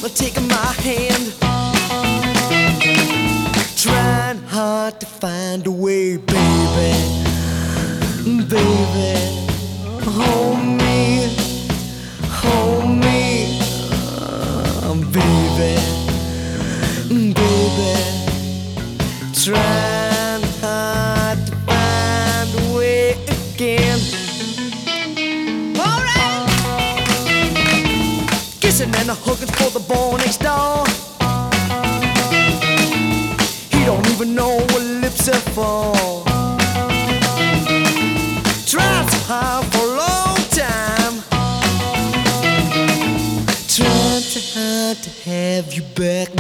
taking my hand, trying hard to find a way, baby, baby, hold me, baby, baby, trying hard to find a way again. Alright, kissing and a hugging for the boy next door. He don't even know what lips are for. Tried so hard for a long time, trying so hard to have you back.